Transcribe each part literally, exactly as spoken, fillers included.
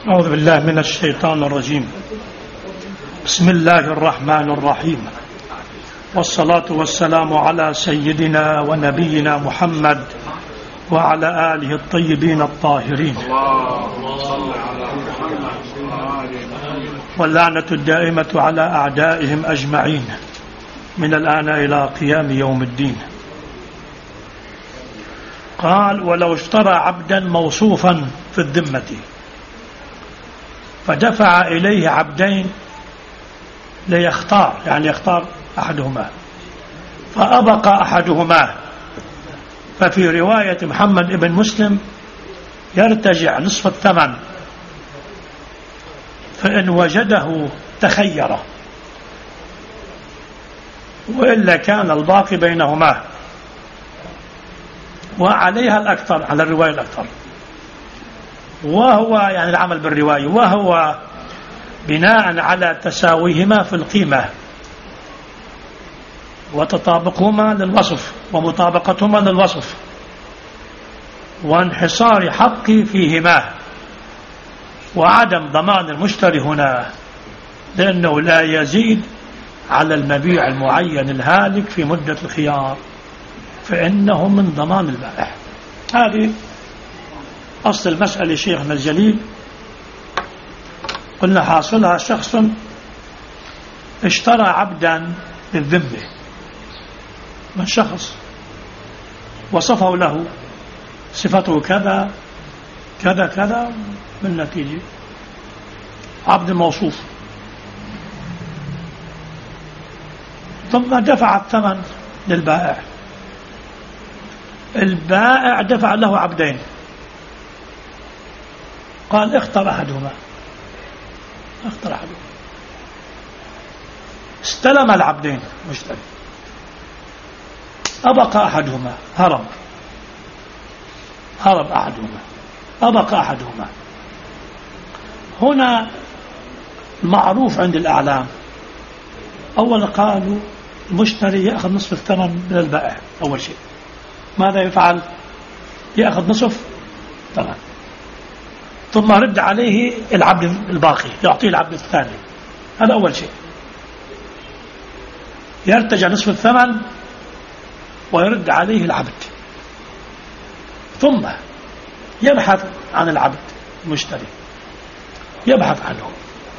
أعوذ بالله من الشيطان الرجيم. بسم الله الرحمن الرحيم، والصلاة والسلام على سيدنا ونبينا محمد وعلى آله الطيبين الطاهرين، واللعنة الدائمة على أعدائهم أجمعين من الآن إلى قيام يوم الدين. قال: ولو اشترى عبدا موصوفا في الذمة فدفع إليه عبدين ليختار، يعني يختار أحدهما، فأبقى أحدهما، ففي رواية محمد بن مسلم يرتجع نصف الثمن، فإن وجده تخيره، وإلا كان الباقي بينهما، وعليها الأكثر، على الرواية الأكثر، وهو يعني العمل بالرواية، وهو بناء على تساويهما في القيمة وتطابقهما للوصف ومطابقتهما للوصف وانحصار حقي فيهما وعدم ضمان المشتري هنا، لأنه لا يزيد على المبيع المعين الهالك في مدة الخيار، فإنه من ضمان البائع. هذه أصل المسألة شيخنا الجليل. قلنا حاصلها: شخص اشترى عبدا بالذمة من شخص وصفه له صفته كذا كذا كذا، بالنتيجة عبد موصوف، ثم دفع الثمن للبائع. البائع دفع له عبدين، قال: اختر أحدهما، اختر أحدهما، استلم العبدين مشتري، أبقى أحدهما، هرب هرب أحدهما، أبقى أحدهما. هنا معروف عند الأعلام، أولا قالوا المشتري يأخذ نصف الثمن من البائع. أول شيء ماذا يفعل؟ يأخذ نصف ثمن، ثم رد عليه العبد الباقي، يعطيه العبد الثاني. هذا أول شيء، يرتجع نصف الثمن ويرد عليه العبد، ثم يبحث عن العبد المشتري، يبحث عنه،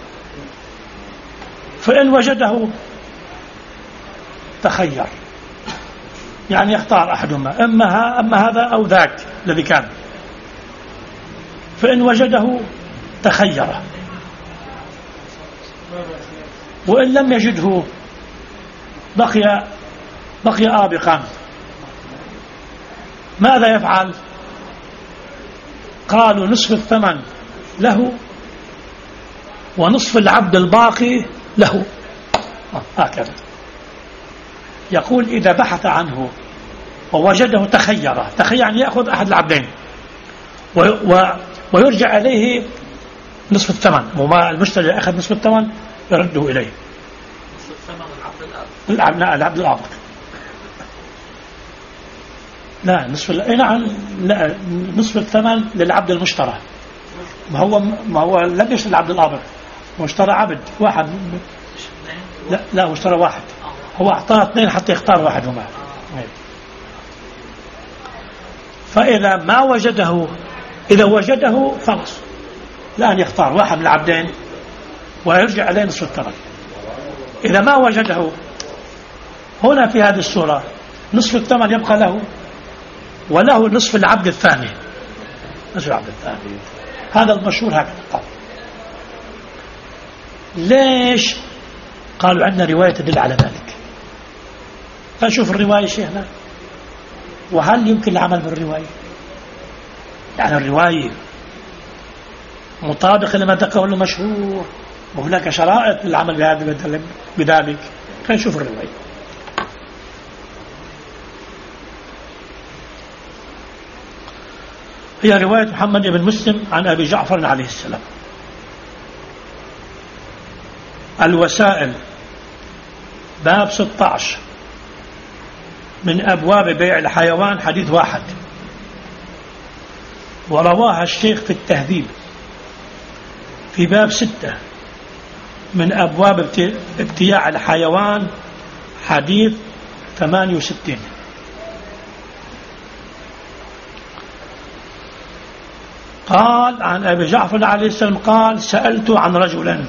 فإن وجده تخير، يعني يختار أحدهما، أما, أما هذا أو ذاك الذي كان. فإن وجده تخيره، وإن لم يجده بقي بقي آبقا. ماذا يفعل؟ قالوا نصف الثمن له ونصف العبد الباقي له، هكذا. يقول: إذا بحث عنه ووجده تخيره، تخير يعني يأخذ أحد العبدين ويرجع إليه نصف الثمن، وما المشتري أخذ نصف الثمن يرده إليه. نصف الثمن العبد الآبق، العبد الآبق، لا نصف لا لا نصف الثمن للعبد المشترى. ما هو ما هو لم يشتري العبد الآبق، واشترى عبد واحد. لا لا اشترى واحد، هو أعطاه اثنين حتى يختار واحدهما. فإذا ما وجده، إذا وجده خلاص الآن يختار واحد من العبدين ويرجع إليه نصف الثمن. إذا ما وجده، هنا في هذه الصورة نصف الثمن يبقى له، وله نصف العبد الثاني، نصف العبد الثاني. هذا المشهور هكذا. ليش؟ قالوا عندنا رواية تدل على ذلك. فنشوف الرواية شيخنا، وهل يمكن العمل بالرواية؟ يعني الرواية مطابقة لما ذكره المشهور، وهناك شرائط للعمل بهذا بذلك. فنشوف الرواية. هي رواية محمد بن مسلم عن أبي جعفر عليه السلام. الوسائل، باب ستة عشر من أبواب بيع الحيوان، حديث واحد. ورواها الشيخ في التهذيب في باب ستة من أبواب ابتياع الحيوان، حديث ثمانية وستين. قال عن أبي جعفر عليه السلام قال: سألت عن رجل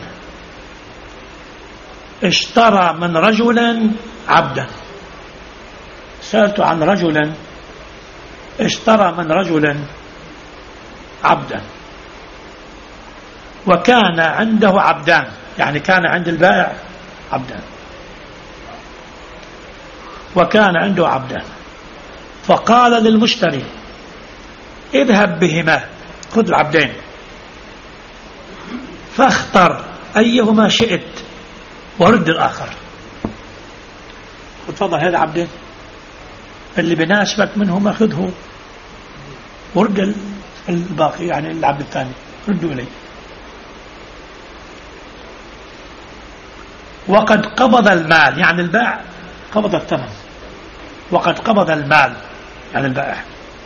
اشترى من رجل عبدا. سألت عن رجل اشترى من رجل عبدا، وكان عنده عبدان، يعني كان عند البائع عبدان، وكان عنده عبدان، فقال للمشتري: اذهب بهما، خذ العبدين فاختر أيهما شئت ورد الآخر. تفضل هذا عبدين، اللي بناسبك منهما خذه ورد الباقي، يعني العبد الثاني ردوا إليه. وقد قبض المال، يعني البائع قبض الثمن، وقد قبض المال يعني البائع،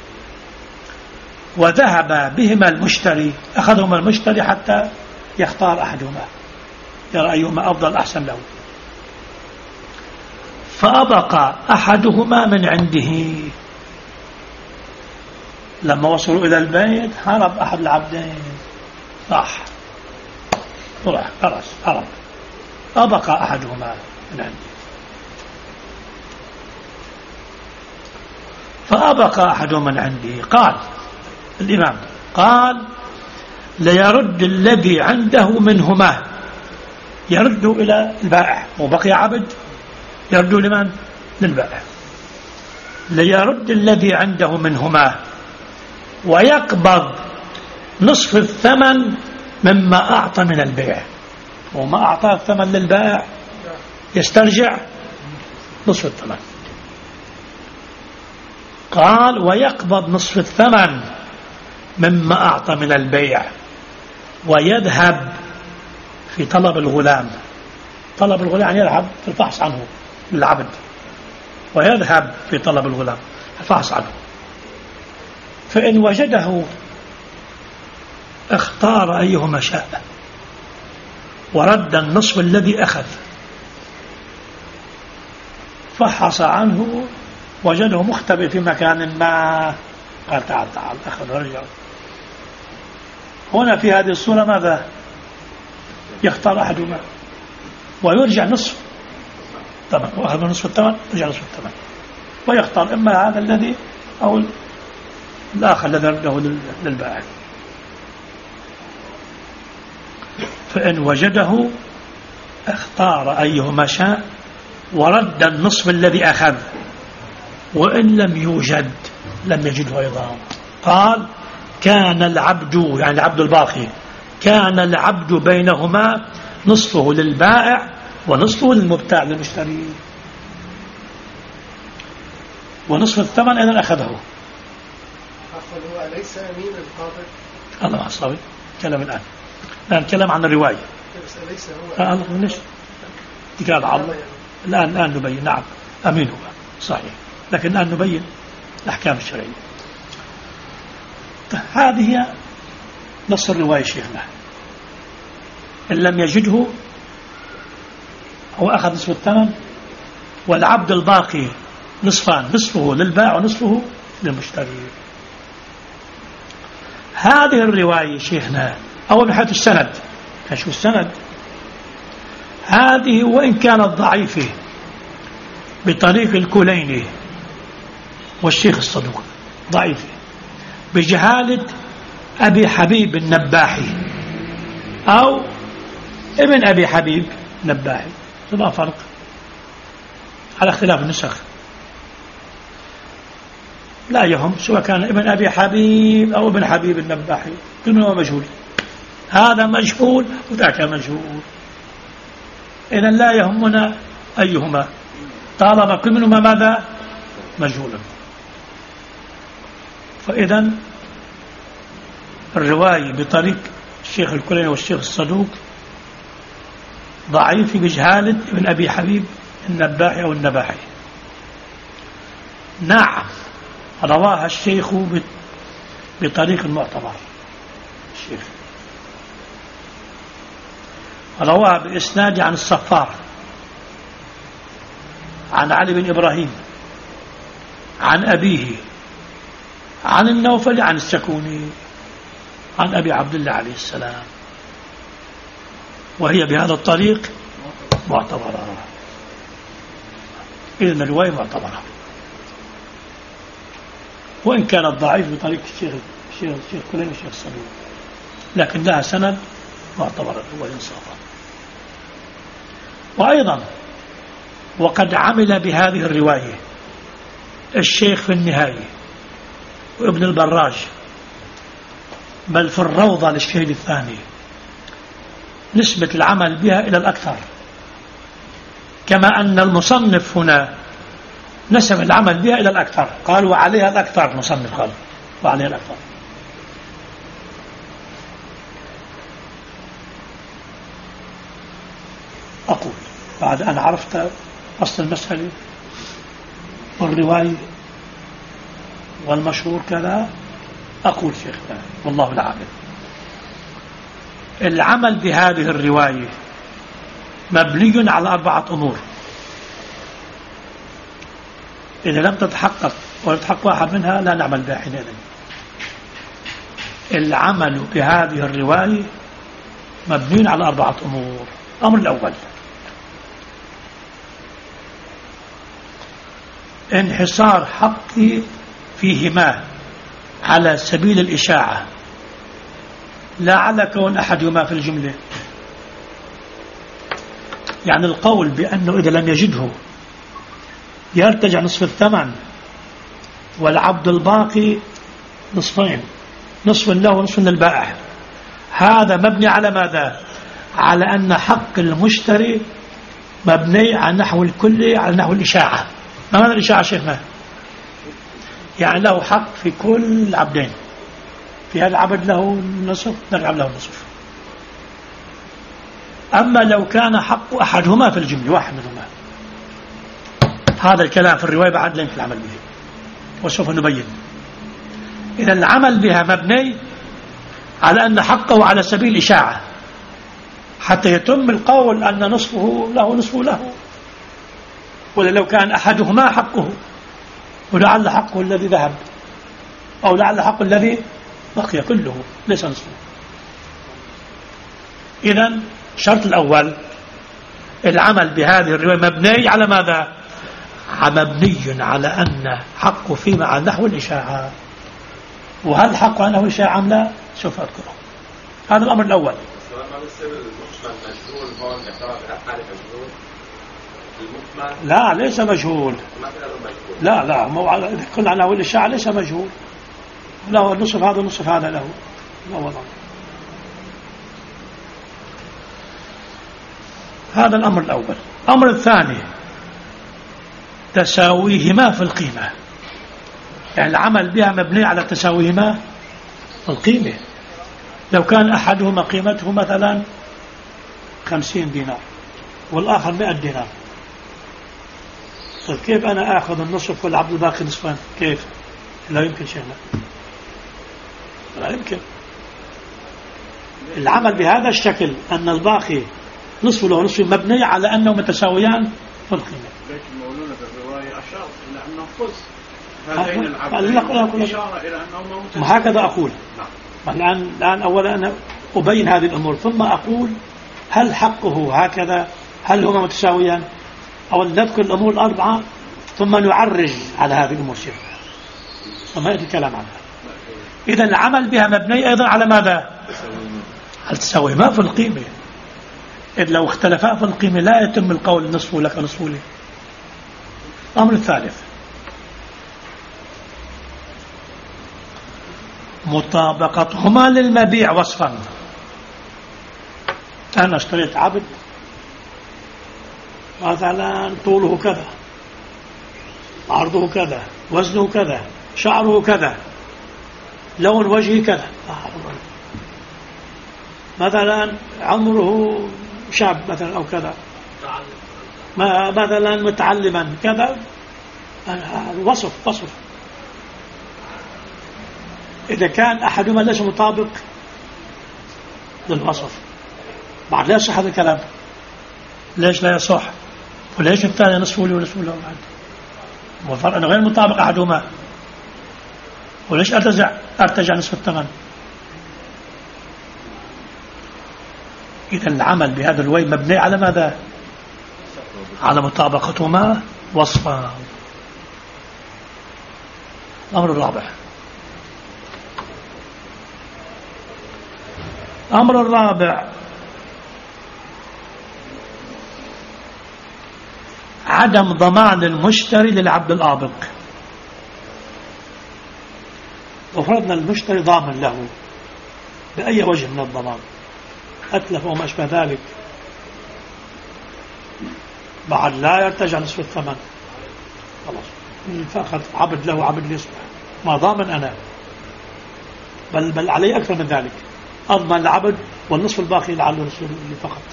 وذهب بهما المشتري، أخذهما المشتري حتى يختار أحدهما، يرى أيهما أفضل أحسن له، فأبقى أحدهما من عنده. لما وصلوا إلى البيت هرب أحد العبدين، راح راح خلاص هرب، أبقى أحدهما من عنده. فأبقى أحدهما من عنده. قال الإمام قال: ليرد الذي عنده منهما، يرد إلى البائع، وبقي عبد يرد لمن؟ للبائع. ليرد الذي عنده منهما ويقبض نصف الثمن مما أعطى من البيع. وما أعطى الثمن للبائع يسترجع نصف الثمن. قال: ويقبض نصف الثمن مما أعطى من البيع ويذهب في طلب الغلام. طلب الغلام يعني يذهب في الفحص عنه للعبد، ويذهب في طلب الغلام الفحص عنه، فإن وجده اختار أيهما شاء ورد النصف الذي أخذ. فحص عنه وجده مختبئ في مكان ما، قال: تعال تعال أخذ ورجع. هنا في هذه الصورة ماذا؟ يختار أحدهما ويرجع نصف الثمن، وأخذ نصف الثمن يرجع نصف الثمن، ويختار إما هذا الذي أو الآخر الذي رده للبائع. فإن وجده اختار أيهما شاء ورد النصف الذي أخذ، وإن لم يوجد لم يجده أيضا. قال: كان العبد، يعني العبد الباقي، كان العبد بينهما نصفه للبائع ونصفه للمبتاع للمشتري، ونصف الثمن إذن أخذه. هو ليس أمين القابض؟ الله أصابي كلام الآن الآن كلام عن الرواية. ليس هو آه الله ليش تقال عرض الآن الآن نبين. نعم أمين هو صحيح، لكن الآن نبين الأحكام الشرعية. هذه هي نص الرواية شيخنا. إن لم يجده هو أخذ نصف الثمن، والعبد الباقي نصفان، نصفه للبائع ونصفه للمشتري. هذه الرواية شيخنا أول من حيث السند، شو السند؟ هذه وإن كانت ضعيفة بطريق الكليني والشيخ الصدوق، ضعيفة بجهالة أبي حبيب النباحي أو ابن أبي حبيب النباحي، لا فرق على اختلاف النسخ، لا يهم سواء كان ابن أبي حبيب أو ابن حبيب النباحي، كل منهما مجهول. هذا مجهول وذاك مجهول، إذن لا يهمنا أيهما طالما كل منهما ماذا؟ مجهولا. فإذن الرواية بطريق الشيخ الكليني والشيخ الصدوق ضعيف بجهالة ابن أبي حبيب النباحي أو النباحي. نعم رواها الشيخ بطريق المعتبر الشيخ رواه بإسناد عن الصفار عن علي بن إبراهيم عن أبيه عن النوفل عن السكوني عن أبي عبد الله عليه السلام، وهي بهذا الطريق معتبرة. إذن الرواية معتبرة، وإن كانت ضعيف بطريق الشيخ الشيخ الشيخ كلين والشيخ الصدوق، لكن لها سند معتبرة وإنصافا. وأيضا وقد عمل بهذه الرواية الشيخ في النهاية وابن البراج، بل في الروضة للشهيد الثاني، نسبة العمل بها إلى الأكثر، كما أن المصنف هنا نسب العمل بها إلى الأكثر، قال وعليها الأكثر، مصنف قال وعليها الأكثر. أقول بعد أن عرفت أصل المسألة والرواية والمشهور كذا، أقول شيخنا والله العالم، العمل بهذه الرواية مبني على أربعة أمور. إذا لم تتحقق ويتحقق واحد منها لا نعمل بها حينئذ. العمل بهذه الرواية مبني على أربعة أمور. الأمر الأول انحصار حقي فيهما على سبيل الإشاعة، لا على كون أحدهما في الجملة. يعني القول بأنه إذا لم يجده يرتجع نصف الثمن والعبد الباقي نصفين، نصف له ونصف للبائع، هذا مبني على ماذا؟ على أن حق المشتري مبني على نحو الكلي، على نحو الإشاعة. ما معنى الإشاعة شيخنا؟ يعني له حق في كل عبدين، في هذا العبد له نصف نلعب له نصف. أما لو كان حق أحدهما في الجملة، واحد منهما، هذا الكلام في الرواية بعد لا يمكن العمل به، وسوف نبين. إذا العمل بها مبني على أن حقه على سبيل الإشاعة، حتى يتم القول أن نصفه له نصفه له، ولا لو كان أحدهما حقه ولعل حقه الذي ذهب، أو لعل حقه الذي بقي كله ليس نصفه. إذن الشرط الأول العمل بهذه الرواية مبني على ماذا؟ مبني على أن حقه فيما على نحو الإشاعة. وهل حقه على نحو الإشاعة أم لا؟ سوف أذكره. هذا الأمر الأول. لا ليس مجهول، لا لا إذا كنا على نحو الإشاعة ليس مجهول، له النصف هذا النصف هذا له، لا والله. هذا الأمر الأول. الأمر الثاني تساويهما في القيمة، يعني العمل بها مبني على تساويهما في القيمة. لو كان أحدهما قيمته مثلا خمسين دينار والآخر مئة دينار، طيب كيف أنا أخذ النصف والعبد الباقي نصفان؟ كيف؟ لا يمكن شيئا، لا يمكن. العمل بهذا الشكل أن الباقي نصف له نصف مبني على أنه متساويان في القيمة. لكن مولانا الرواية أشار إلى أنه فز هذين العبدين، إشارة إلى أنه متساويان. هكذا أقول. نعم. الآن الآن أولا أنا أبين هذه الأمور، ثم أقول هل حقه هكذا؟ هل هما متساويان؟ أو نذكر الأمور الأربعة ثم نعرج على هذه الأمور شيء، ثم يأتي الكلام عنها. إذا العمل بها مبني أيضا على ماذا؟ هل تساوي ما في القيمة؟ إذ لو اختلفا في القيمة لا يتم القول نصفه لك نصفه لي. الأمر الثالث مطابقتهما للمبيع وصفا. أنا اشتريت عبد مثلا طوله كذا، عرضه كذا، وزنه كذا، شعره كذا، لون وجهه كذا، مثلا عمره شاب مثلا أو كذا، مثلا متعلما كذا، وصف وصف. إذا كان أحدهما ليس مطابق للوصف بعد لا يصح هذا الكلام. ليش لا يصح؟ وليش الثاني نصفه لي ونصفه له بعد؟ والفرق أنه غير مطابق أحدهما. وليش أرتجع أرتجع نصف الثمن؟ إذا العمل بهذا الوجه مبني على ماذا؟ على مطابقتهما وصفا. الأمر الرابع، الأمر الرابع عدم ضمان المشتري للعبد الآبق. لو فرضنا المشتري ضامن له بأي وجه من الضمان، أتلف وما أشبه ذلك، بعد لا يرتجع نصف الثمن، خلاص فأخذ عبد له عبد لي يصبح ما ضامن أنا، بل بل علي أكثر من ذلك، أضمن العبد والنصف الباقي لعله نصف لي فقط.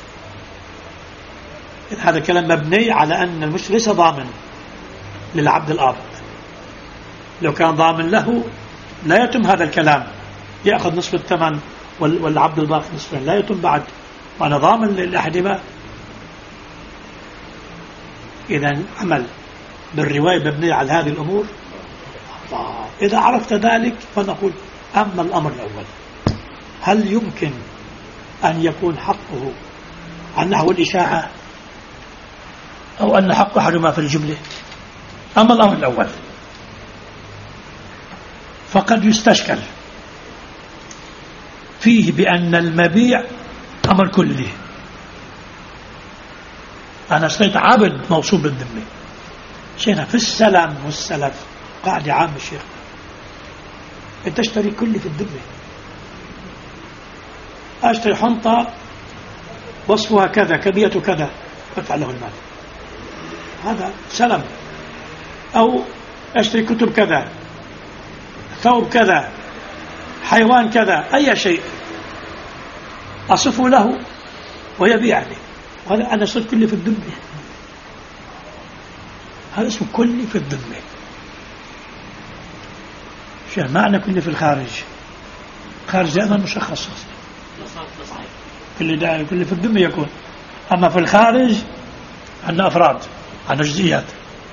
هذا الكلام مبني على أن المشتري ليس ضامن للعبد الآبق. لو كان ضامن له لا يتم هذا الكلام، يأخذ نصف الثمن والعبد الباقي نصفين، لا يتم بعد، وأنا ضامن لأحدهما. إذا عمل بالرواية مبنية على هذه الأمور. إذا عرفت ذلك فنقول أما الأمر الأول، هل يمكن أن يكون حقه عن نحو الإشاعة أو أن حق أحدهما في الجملة؟ أما الأمر الأول فقد يستشكل فيه بأن المبيع أمر كلي. أنا اشتريت عبد موصول بالذمة، شيخنا في السلام والسلف قاعدة عام الشيخ، أنت تشتري كلي في الذمة. أشتري حنطة وصفها كذا كمية كذا أدفع له المال، هذا سلم. أو أشتري كتب كذا، ثوب كذا، حيوان كذا، أي شيء أصفه له ويبيعني، وهذا أنا صرت كلي في الذمة، هذا اسمه كلي في الذمة. شو معنى كلي في الخارج؟ خارج دائما مشخص، كلي دائما كلي في الذمة يكون، أما في الخارج عندنا أفراد، عندنا جزئيات.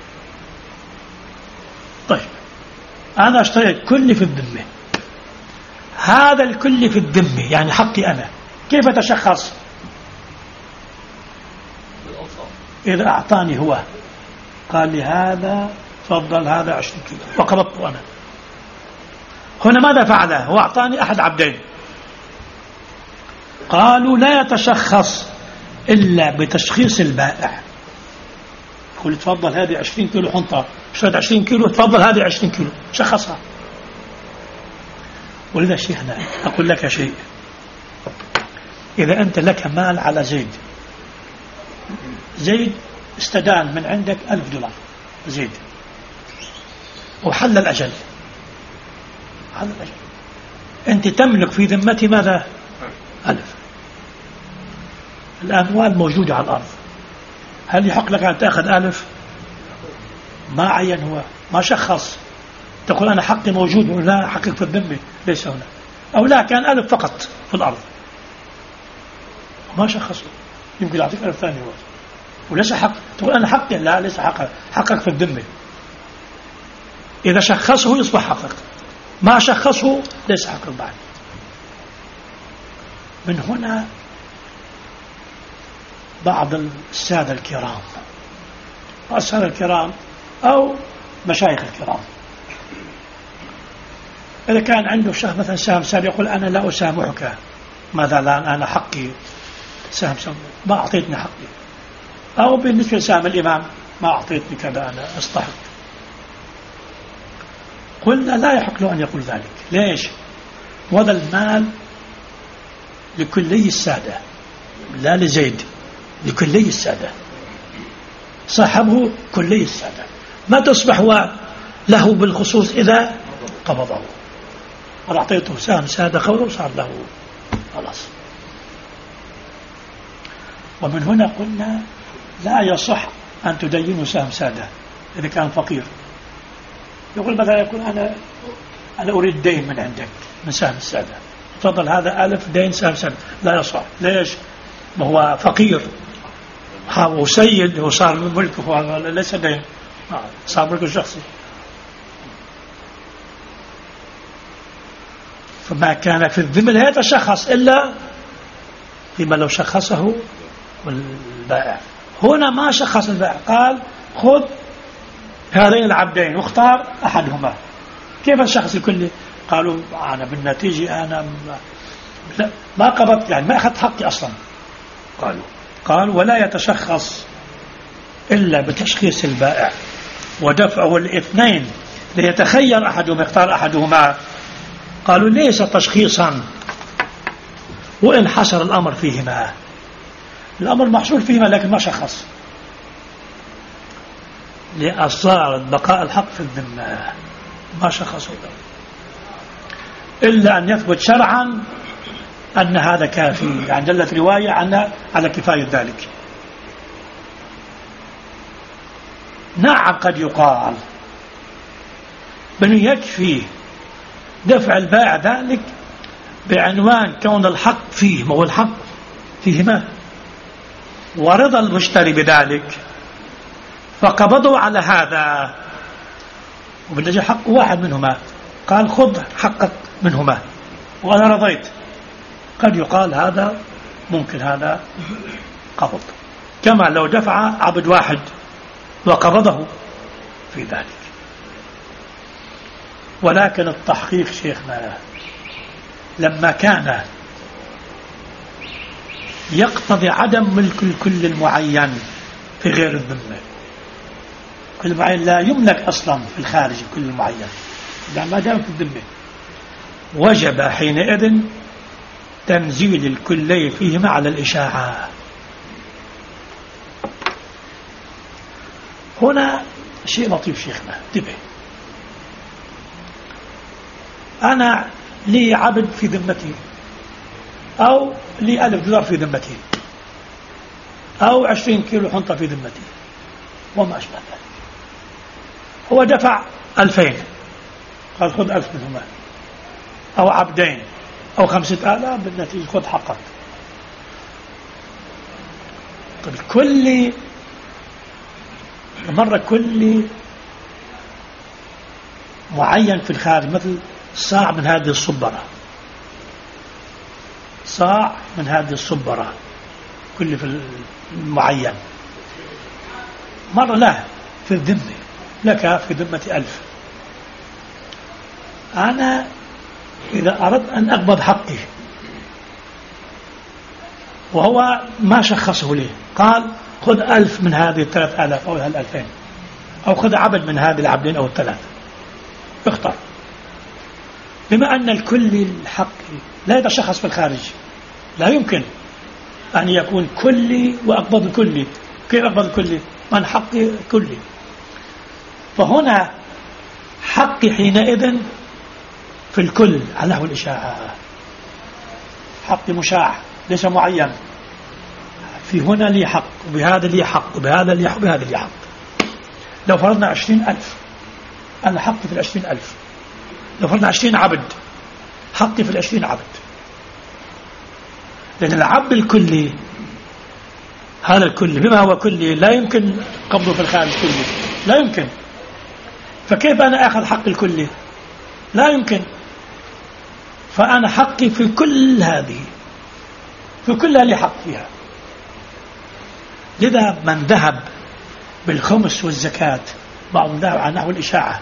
طيب أنا اشتريت كلي في الذمة، هذا الكل في الذمة يعني حقي أنا، كيف أتشخص؟ إذا أعطاني هو قال لي هذا تفضل هذا عشرين كيلو وقبضته أنا، هنا ماذا فعل؟ هو أعطاني أحد عبدين، قالوا لا يتشخص إلا بتشخيص البائع، يقول تفضل هذه عشرين كيلو حنطة، اشتريت عشرين كيلو، تفضل هذه عشرين كيلو، شخصها. ولذا شيخنا أقول لك شيء، إذا أنت لك مال على زيد، زيد استدان من عندك ألف دولار، زيد وحل الأجل، حل الأجل، أنت تملك في ذمتي ماذا؟ ألف. الأموال موجودة على الأرض، هل يحق لك أن تأخذ ألف؟ ما عين هو، ما شخص، تقول أنا حقي موجود ولا حقك في الذمة ليس هنا، أو لا كان ألف فقط في الأرض، ما شخصه، يمكن يعطيك ألف ثاني هو، وليس حق، تقول أنا حقي، لا ليس حقك، حقك في الذمة. إذا شخصه يصبح حقك، ما شخصه ليس حقك بعد. من هنا بعض السادة الكرام، السادة الكرام أو مشايخ الكرام، إذا كان عنده شخص مثلا سهم سال يقول أنا لا أسامحك، ماذا لا أنا حقي سهم سهم ما أعطيتني حقي، أو بالنسبة لسهم الإمام ما أعطيتني كذا أنا أستحق، قلنا لا يحق له أن يقول ذلك. ليش؟ وهذا المال لكلي السادة، لا لزيد، لكلي السادة، صاحبه كلي السادة، ما تصبح له بالخصوص إذا قبضه، أنا أعطيته سهم سادة خوله وصار له خلاص. ومن هنا قلنا لا يصح أن تدينه سهم سادة إذا كان فقير، يقول مثلا يقول أنا أنا أريد دين من عندك من سهم السادة، تفضل هذا ألف دين سهم سادة، لا يصح. ليش؟ ما هو فقير وسيد وصار ملكه ليس دين، صار ملكه الشخصي. فما كان في الذمة لا يتشخص إلا فيما لو شخصه البائع. هنا ما شخص البائع، قال خذ هذين العبدين واختار أحدهما. كيف الشخص الكلي؟ قالوا أنا بالنتيجة أنا ما قبضت، يعني ما أخذت حقي أصلا. قالوا قال ولا يتشخص إلا بتشخيص البائع ودفعه الاثنين ليتخير أحدهما، يختار أحدهما. قالوا ليس تشخيصا وإن حصر الأمر فيهما، الأمر محصور فيهما لكن ما شخص، لأصارت بقاء الحق في الذمة، ما شخصوا إلا أن يثبت شرعا أن هذا كافي، يعني دلت رواية عنها على كفاية ذلك. نعم قد يقال بأنه يكفي دفع البائع ذلك بعنوان كون الحق فيه، ما هو الحق فيهما، ورضا المشتري بذلك فقبضوا على هذا، وبالنجاح حق واحد منهما، قال خذ حقك منهما وأنا رضيت. قد يقال هذا ممكن هذا قبض، كما لو دفع عبد واحد وقبضه في ذلك. ولكن التحقيق شيخنا لما كان يقتضي عدم ملك الكل المعين في غير الذمة، كل معين لا يملك أصلا في الخارج الكل المعين، يعني ما دام في الذمة، وجب حينئذ تنزيل الكلي فيهما على الإشاعة. هنا شيء لطيف شيخنا، انتبه. أنا لي عبد في ذمتي، أو لي ألف دولار في ذمتي، أو عشرين كيلو حنطة في ذمتي وما أشبه ذلك. هو دفع ألفين، قال خذ ألف منهما، أو عبدين أو خمسة آلاف، بالنتيجة خذ حقك. طيب كل مرة كل معين في الخارج، مثل صاع من هذه الصبرة، صاع من هذه الصبرة كل في المعين، مرة لا في الذمة، لك في ذمة ألف. أنا إذا أردت أن أقبض حقي وهو ما شخصه لي، قال خذ ألف من هذه الثلاث آلاف أو هالألفين، أو خذ عبد من هذه العبدين أو الثلاث، اختار. بما أن الكل الحق لا يتشخص في الخارج، لا يمكن أن يكون كلي وأقبض الكلي. كيف أقبض الكلي؟ من حقي كلي. فهنا حقي حينئذ في الكل على نحو الإشاعة، حقي مشاع ليس معين. في هنا لي حق، وبهذا لي حق، وبهذا لي حق، وبهذا لي حق. لو فرضنا عشرين ألف، أنا حقي في العشرين ألف. لو فرضنا عشرين عبد، حقي في العشرين عبد. لأن العبد الكلي هذا الكلي بما هو كلي لا يمكن قبضه في الخارج كلي، لا يمكن. فكيف أنا أخذ حق الكلي؟ لا يمكن. فأنا حقي في كل هذه، في كلها لي حق فيها. لذا من ذهب بالخمس والزكاة، بعضهم ذهب عن نحو الإشاعة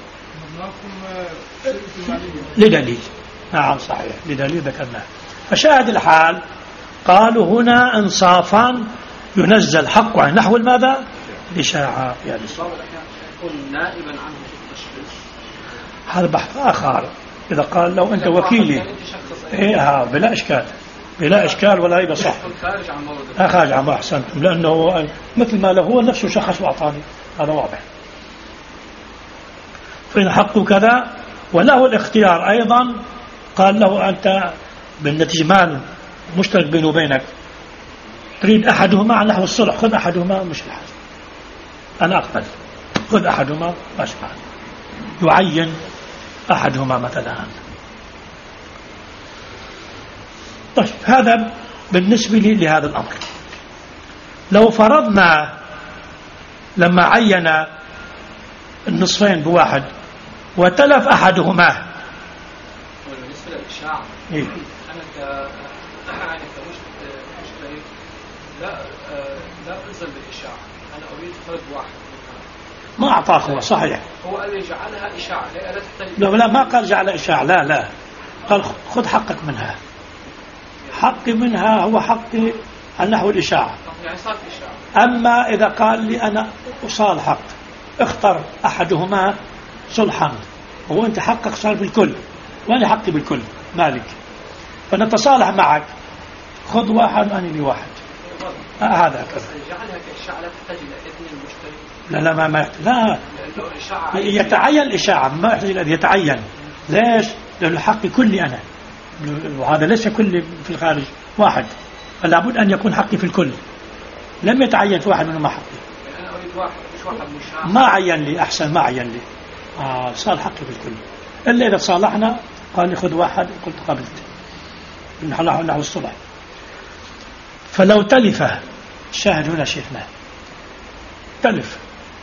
لدليل. نعم صحيح، لدليل ذكرناه. فشاهد الحال قالوا هنا انصافا ينزل حق عن نحو الماذا؟ الإشاعة. يعني يكون نائبا عنه التشخيص، هذا بحث آخر. إذا قال لو أنت وكيلي، إيه بلا إشكال، بلا إشكال ولا يبقى صح، خارج عن موضوع، لا خارج عن ما أحسنتم، لأنه مثل ما له هو نفسه شخص وأعطاني، هذا واضح. فإن حقه كذا وله الاختيار أيضا، قال له أنت بالنتيجة مال مشترك بينه وبينك، تريد أحدهما على نحو الصلح، خذ أحدهما، مش الحاجة أنا أقبل، خذ أحدهما أشبه، يعين أحدهما مثلا. طيب هذا بالنسبة لي لهذا الأمر. لو فرضنا لما عين النصفين بواحد وتلف أحدهما، بالنسبة للإشاعة إيه؟ أنا ك أنا كمشتري لا لا ألزم بالإشاعة، أنا أريد فرد واحد. ما أعطاك هو صحيح، هو قال لي جعلها إشاعة، لا تحتاج. لا لا ما قال جعل إشاعة، لا لا قال خذ حقك منها. حقي منها هو حقي على نحو الإشاعة. يعني صار إشاعة. أما إذا قال لي أنا أصالحك اختر أحدهما صلحا، هو أنت حقك صار بالكل وأنا حقي بالكل مالك، فنتصالح معك، خذ واحد وأنا لي واحد. آه هذا كذا. جعلها كإشاعة لا تحتاج إلى إذن المشتري. لا لا ما ما يحتاج. لا يتعين الإشاعة، ما يحتاج إلى يتعين. ليش؟ لأنه حقي كلي أنا، وهذا ليس كل في الخارج واحد، فلا بد أن يكون حقي في الكل. لم يتعين في واحد منهم ما حقي. أنا أريد واحد مش واحد مشاع. ما عين لي أحسن، ما عين لي. آه صار حقي في الكل. إلا إذا صالحنا قال لي خذ واحد، قلت قبلت. نحن له الصلح. فلو تلف، شاهد هنا شيخنا تلف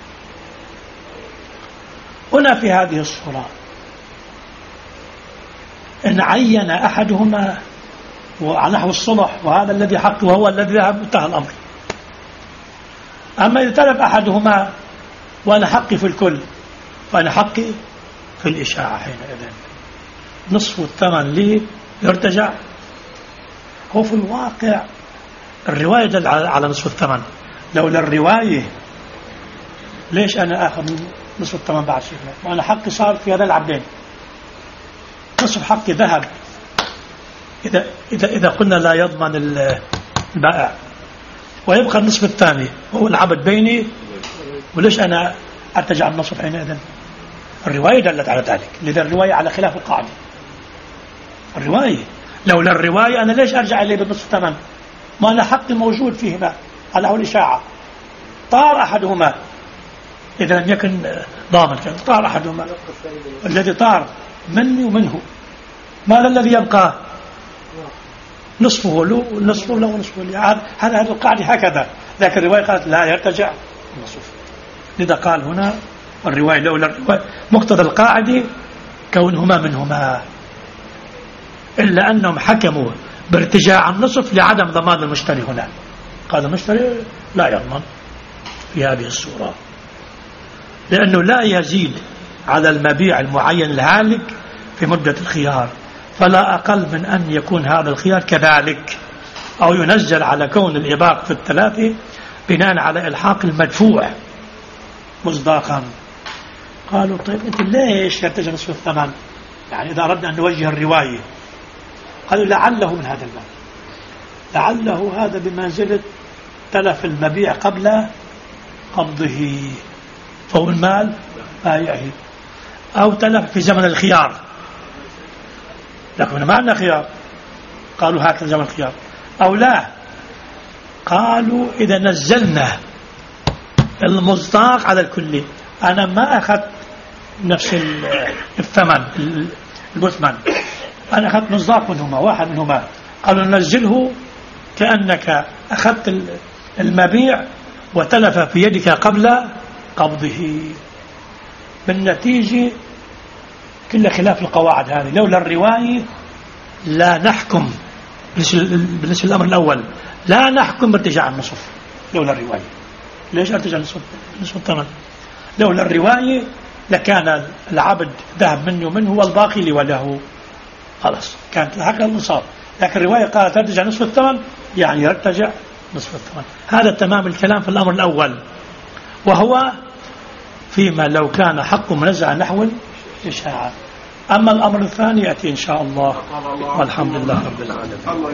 هنا في هذه الصورة، إن عين أحدهما وعلى نحو الصلح وهذا الذي حقه وهو الذي ذهب، انتهى الأمر. أما إذا تلف أحدهما وأنا حقي في الكل، فأنا حقي في الإشاعة حينئذ نصف الثمن لي يرتجع. هو في الواقع الرواية دل على نصف الثمن، لولا الرواية ليش أنا آخذ نصف الثمن بعد شيخنا وأنا حقي صار في هذا العبدين، نصف حقي ذهب. إذا, إذا, إذا قلنا لا يضمن البائع ويبقى النصف الثاني هو العبد بيني، وليش أنا أرتجع النصف حينئذ؟ الرواية دلت على ذلك، لذا الرواية على خلاف القاعدة. الرواية لولا الرواية أنا ليش أرجع إليه بالنصف الثمن؟ ما أنا حقي موجود فيهما على هو الإشاعة. طار أحدهما إذا لم يكن ضامن، طار أحدهما، الذي طار مني ومنه، ماذا الذي يبقى؟ نصفه له ونصفه له ونصفه له. هذا هذا القاعدة هكذا، لكن الرواية قالت لا يرتجع النصف. لذا قال هنا الرواية لولا الرواية مقتضى القاعدة كونهما منهما، إلا أنهم حكموا بارتجاع النصف لعدم ضمان المشتري. هنا قال المشتري لا يضمن في هذه الصورة، لأنه لا يزيد على المبيع المعين الهالك في مدة الخيار، فلا أقل من أن يكون هذا الخيار كذلك، أو ينزل على كون الإباق في الثلاثة بناء على إلحاق المدفوع مصداقا. قالوا طيب أنت ليش يرتجع نصف الثمن؟ يعني إذا أردنا أن نوجه الرواية، قالوا لعله من هذا الباب، لعله هذا بمنزلة تلف المبيع قبل قبضه فهو المال بائعه، أو تلف في زمن الخيار، لكن ما عندنا خيار. قالوا هكذا زمن الخيار، أو لا قالوا إذا نزلنا المصداق على الكل، أنا ما أخذت نفس الثمن المثمن، أنا أخذت مصداق منهما واحد منهما، قالوا ننزله كأنك أخذت المبيع وتلف في يدك قبل قبضه. بالنتيجة كل خلاف القواعد هذه. لولا الرواية لا نحكم بالنسبة للأمر الأول، لا نحكم بارتجاع النصف لولا الرواية. ليش ارتجاع النصف نصف الثمن؟ لولا الرواية لكان العبد ذهب منه ومنه والباقي لي وله، خلاص كانت هكذا النصاب. لكن الرواية قالت ترتجع نصف الثمن، يعني يرتجع نصف الثمن. هذا تمام الكلام في الأمر الأول، وهو فيما لو كان حقه منزع نحو الإشاعة. أما الأمر الثاني يأتي إن شاء الله، والحمد لله رب العالمين.